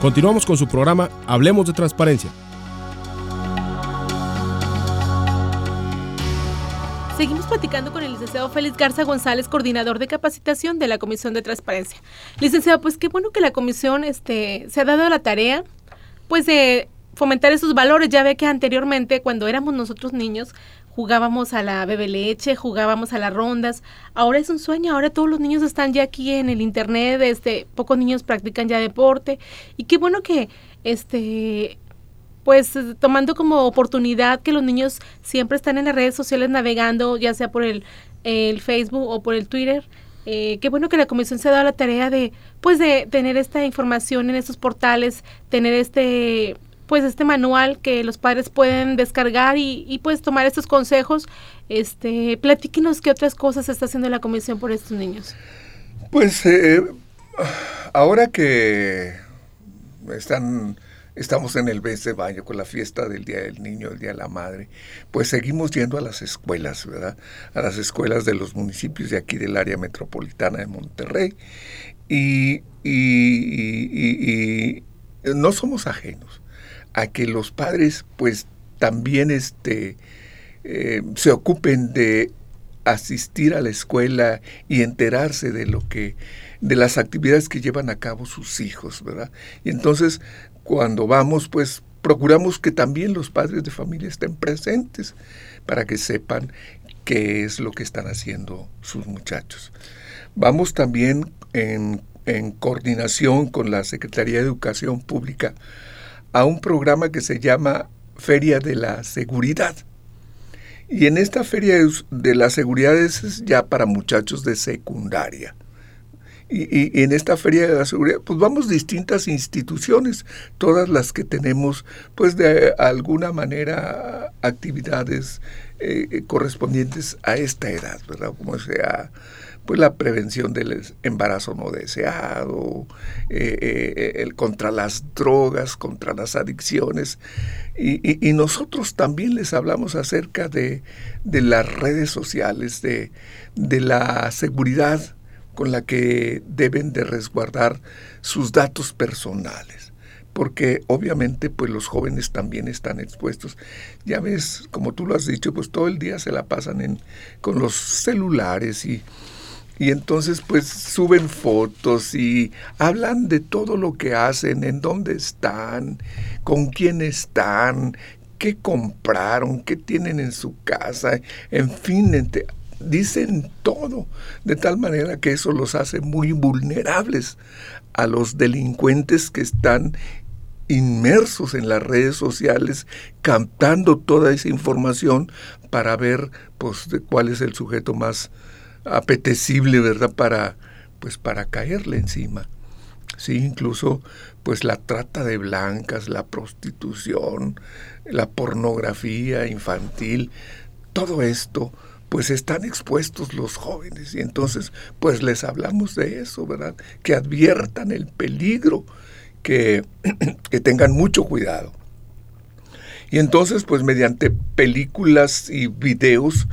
Continuamos con su programa Hablemos de Transparencia. Seguimos platicando con el licenciado Félix Garza González, coordinador de capacitación de la Comisión de Transparencia. Licenciado, pues qué bueno que la comisión se ha dado la tarea pues de fomentar esos valores. Ya ve que anteriormente, cuando éramos nosotros niños, jugábamos a la bebe leche, jugábamos a las rondas. Ahora es un sueño, ahora todos los niños están ya aquí en el internet, pocos niños practican ya deporte. Y qué bueno que pues tomando como oportunidad que los niños siempre están en las redes sociales navegando, ya sea por el Facebook o por el Twitter. Qué bueno que la comisión se ha dado la tarea de tener esta información en estos portales, tener este manual que los padres pueden descargar y pues tomar estos consejos. Platíquenos qué otras cosas está haciendo la comisión por estos niños. Pues ahora que estamos en el mes de mayo con la fiesta del Día del Niño, el Día de la Madre, pues seguimos yendo a las escuelas, ¿verdad? A las escuelas de los municipios de aquí del área metropolitana de Monterrey y no somos ajenos a que los padres pues también se ocupen de asistir a la escuela y enterarse de las actividades que llevan a cabo sus hijos, ¿verdad? Y entonces cuando vamos, pues procuramos que también los padres de familia estén presentes para que sepan qué es lo que están haciendo sus muchachos. Vamos también en coordinación con la Secretaría de Educación Pública a un programa que se llama Feria de la Seguridad. Y en esta Feria de la Seguridad es ya para muchachos de secundaria. Y en esta Feria de la Seguridad, pues vamos distintas instituciones, todas las que tenemos, pues de alguna manera actividades correspondientes a esta edad, ¿verdad? Como sea, pues la prevención del embarazo no deseado, contra las drogas, contra las adicciones. Y nosotros también les hablamos acerca de las redes sociales, de la seguridad con la que deben de resguardar sus datos personales, porque obviamente pues los jóvenes también están expuestos. Ya ves, como tú lo has dicho, pues todo el día se la pasan con los celulares y entonces pues suben fotos y hablan de todo lo que hacen, en dónde están, con quién están, qué compraron, qué tienen en su casa, en fin, dicen todo, de tal manera que eso los hace muy vulnerables a los delincuentes que están inmersos en las redes sociales, captando toda esa información para ver pues de cuál es el sujeto más apetecible, ¿verdad? Para caerle encima. Sí, incluso pues la trata de blancas, la prostitución, la pornografía infantil, todo esto pues están expuestos los jóvenes y entonces pues les hablamos de eso, ¿verdad? Que adviertan el peligro, que tengan mucho cuidado. Y entonces pues mediante películas y videos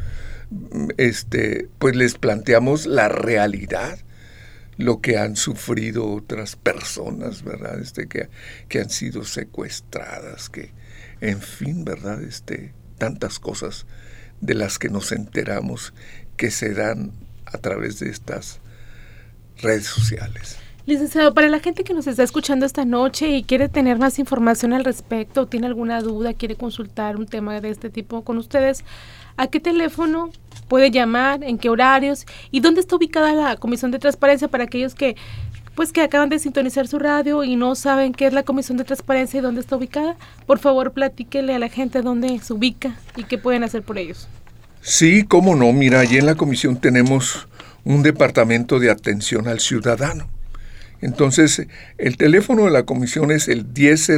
pues les planteamos la realidad, lo que han sufrido otras personas, ¿verdad? Que han sido secuestradas, que en fin, ¿verdad? Tantas cosas de las que nos enteramos que se dan a través de estas redes sociales. Licenciado, para la gente que nos está escuchando esta noche y quiere tener más información al respecto, tiene alguna duda, quiere consultar un tema de este tipo con ustedes, ¿a qué teléfono puede llamar? ¿En qué horarios? ¿Y dónde está ubicada la Comisión de Transparencia para aquellos que acaban de sintonizar su radio y no saben qué es la Comisión de Transparencia y dónde está ubicada? Por favor, platíquele a la gente dónde se ubica y qué pueden hacer por ellos. Sí, cómo no. Mira, allí en la comisión tenemos un departamento de atención al ciudadano. Entonces, el teléfono de la comisión es el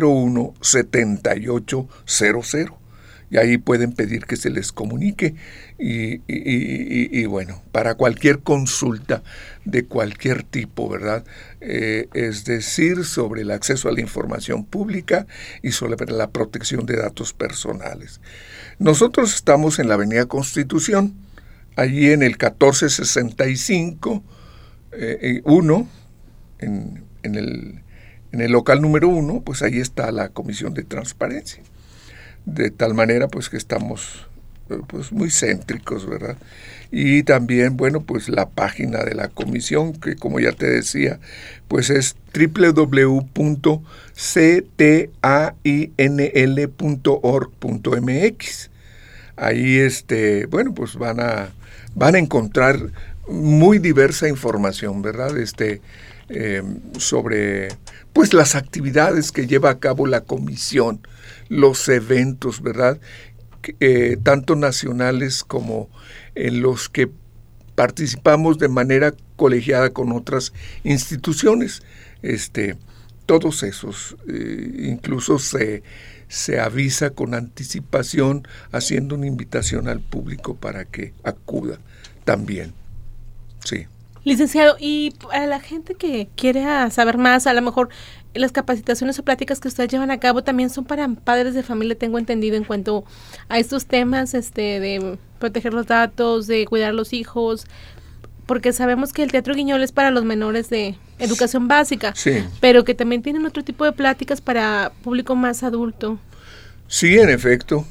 1001-7800. Y ahí pueden pedir que se les comunique y bueno, para cualquier consulta de cualquier tipo, ¿verdad? Es decir, sobre el acceso a la información pública y sobre la protección de datos personales. Nosotros estamos en la Avenida Constitución, allí en el 1465, 1, en En el local número 1, pues ahí está la Comisión de Transparencia. De tal manera, pues que estamos pues muy céntricos, ¿verdad? Y también, bueno, pues la página de la comisión, que como ya te decía, pues es www.ctainl.org.mx. Ahí, bueno, pues van a encontrar muy diversa información, ¿verdad? Sobre, pues, las actividades que lleva a cabo la comisión, los eventos, ¿verdad? Tanto nacionales como en los que participamos de manera colegiada con otras instituciones. Todos esos, incluso se avisa con anticipación, haciendo una invitación al público para que acuda también. Sí. Licenciado, y a la gente que quiere saber más, a lo mejor las capacitaciones o pláticas que ustedes llevan a cabo también son para padres de familia, tengo entendido, en cuanto a estos temas de proteger los datos, de cuidar a los hijos, porque sabemos que el Teatro Guiñol es para los menores de educación básica, sí, pero que también tienen otro tipo de pláticas para público más adulto. Sí, en efecto,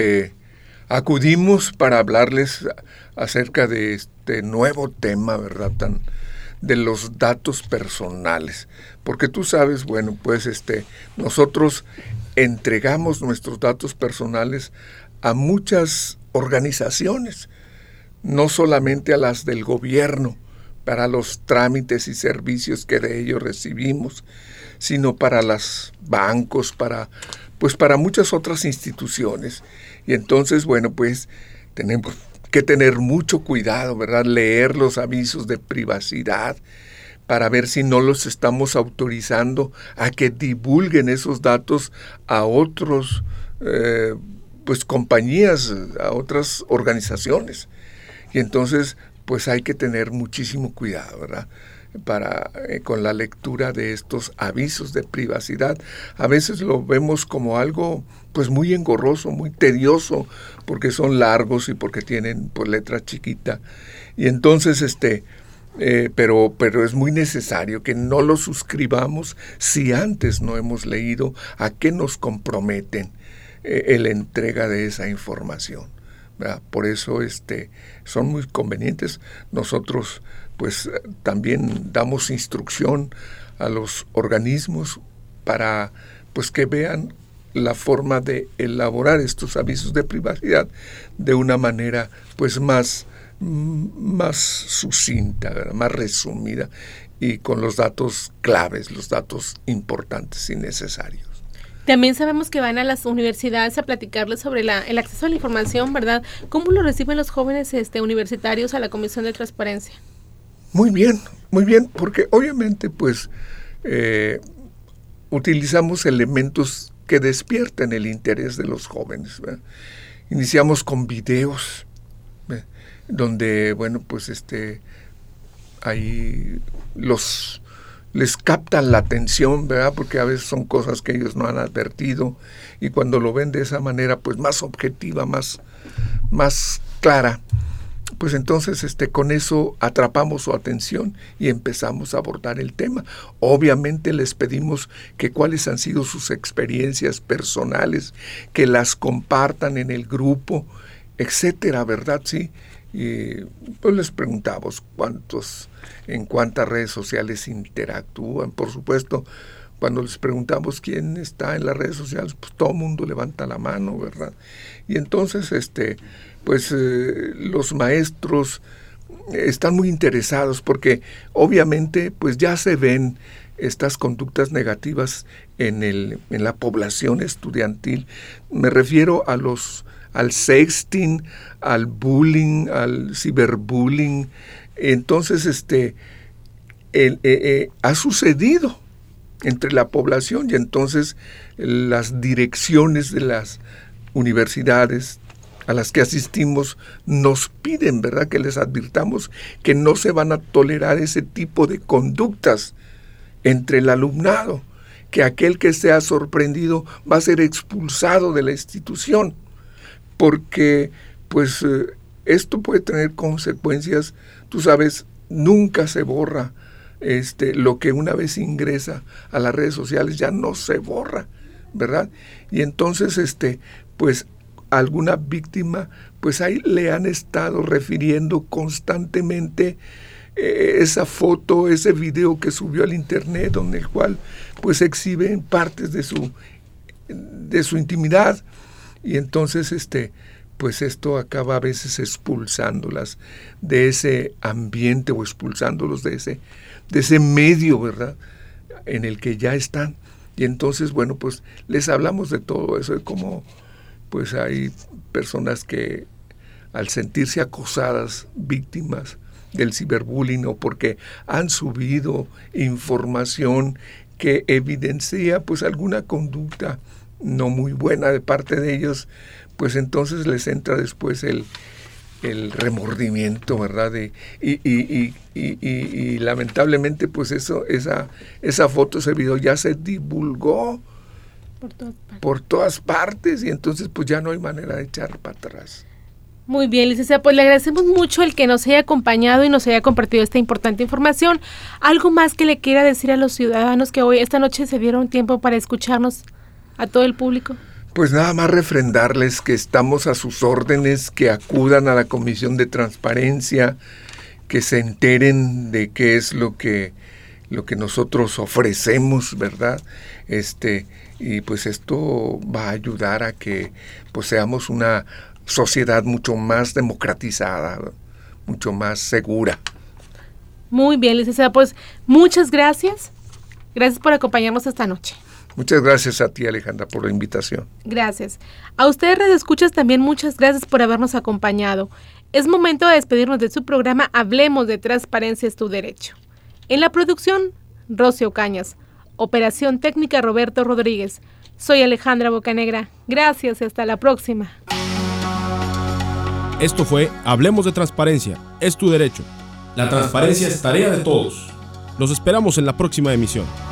acudimos para hablarles acerca de este nuevo tema, ¿verdad?, de los datos personales, porque tú sabes, bueno, pues nosotros entregamos nuestros datos personales a muchas organizaciones, no solamente a las del gobierno, para los trámites y servicios que de ellos recibimos, sino para los bancos, para muchas otras instituciones. Y entonces, bueno, pues tenemos que tener mucho cuidado, ¿verdad? Leer los avisos de privacidad para ver si no los estamos autorizando a que divulguen esos datos a otros, compañías, a otras organizaciones. Y entonces, pues hay que tener muchísimo cuidado, ¿verdad?, con la lectura de estos avisos de privacidad. A veces lo vemos como algo pues muy engorroso, muy tedioso, porque son largos y porque tienen pues letra chiquita. Y entonces pero es muy necesario que no lo suscribamos si antes no hemos leído a qué nos comprometen la entrega de esa información, ¿verdad? Por eso son muy convenientes. Nosotros pues también damos instrucción a los organismos para pues que vean la forma de elaborar estos avisos de privacidad de una manera pues más sucinta, ¿verdad?, más resumida, y con los datos claves, los datos importantes y necesarios. También sabemos que van a las universidades a platicarles sobre el acceso a la información, ¿verdad? ¿Cómo lo reciben los jóvenes universitarios a la Comisión de Transparencia? Muy bien, porque obviamente pues utilizamos elementos que despierten el interés de los jóvenes, ¿verdad? Iniciamos con videos, ¿verdad?, donde, bueno, pues ahí les captan la atención, ¿verdad?, porque a veces son cosas que ellos no han advertido, y cuando lo ven de esa manera pues más objetiva, más clara, pues entonces con eso atrapamos su atención y empezamos a abordar el tema. Obviamente les pedimos que cuáles han sido sus experiencias personales, que las compartan en el grupo, etcétera, ¿verdad? Sí. Y pues les preguntamos en cuántas redes sociales interactúan. Por supuesto, cuando les preguntamos quién está en las redes sociales, pues todo el mundo levanta la mano, ¿verdad? Y entonces los maestros están muy interesados porque obviamente pues ya se ven estas conductas negativas en la población estudiantil. Me refiero al sexting, al bullying, al ciberbullying. Entonces ha sucedido entre la población, y entonces las direcciones de las universidades a las que asistimos nos piden, ¿verdad?, que les advirtamos que no se van a tolerar ese tipo de conductas entre el alumnado, que aquel que sea sorprendido va a ser expulsado de la institución, porque pues esto puede tener consecuencias. Tú sabes, nunca se borra lo que una vez ingresa a las redes sociales ya no se borra, ¿verdad? Y entonces, pues alguna víctima, pues ahí le han estado refiriendo constantemente esa foto, ese video que subió al internet, donde el cual pues exhibe partes de su intimidad, y entonces pues esto acaba a veces expulsándolas de ese ambiente o expulsándolos de ese medio, ¿verdad?, en el que ya están. Y entonces, bueno, pues les hablamos de todo eso, de cómo pues hay personas que al sentirse acosadas, víctimas del ciberbullying, o porque han subido información que evidencia pues alguna conducta no muy buena de parte de ellos, pues entonces les entra después el remordimiento, ¿verdad? Y lamentablemente pues esa foto, ese video ya se divulgó por todas partes, y entonces pues ya no hay manera de echar para atrás. Muy bien, licenciada, pues le agradecemos mucho el que nos haya acompañado y nos haya compartido esta importante información. ¿Algo más que le quiera decir a los ciudadanos que esta noche se dieron tiempo para escucharnos, a todo el público? Pues nada más refrendarles que estamos a sus órdenes, que acudan a la Comisión de Transparencia, que se enteren de qué es lo que nosotros ofrecemos, ¿verdad? Y pues esto va a ayudar a que pues seamos una sociedad mucho más democratizada, mucho más segura. Muy bien, licenciada, pues muchas gracias. Gracias por acompañarnos esta noche. Muchas gracias a ti, Alejandra, por la invitación. Gracias. A ustedes, radioescuchas, también muchas gracias por habernos acompañado. Es momento de despedirnos de su programa Hablemos de Transparencia es tu Derecho. En la producción, Rocío Ocañas. Operación técnica, Roberto Rodríguez. Soy Alejandra Bocanegra. Gracias y hasta la próxima. Esto fue Hablemos de Transparencia es tu Derecho. La transparencia es tarea de todos. Los esperamos en la próxima emisión.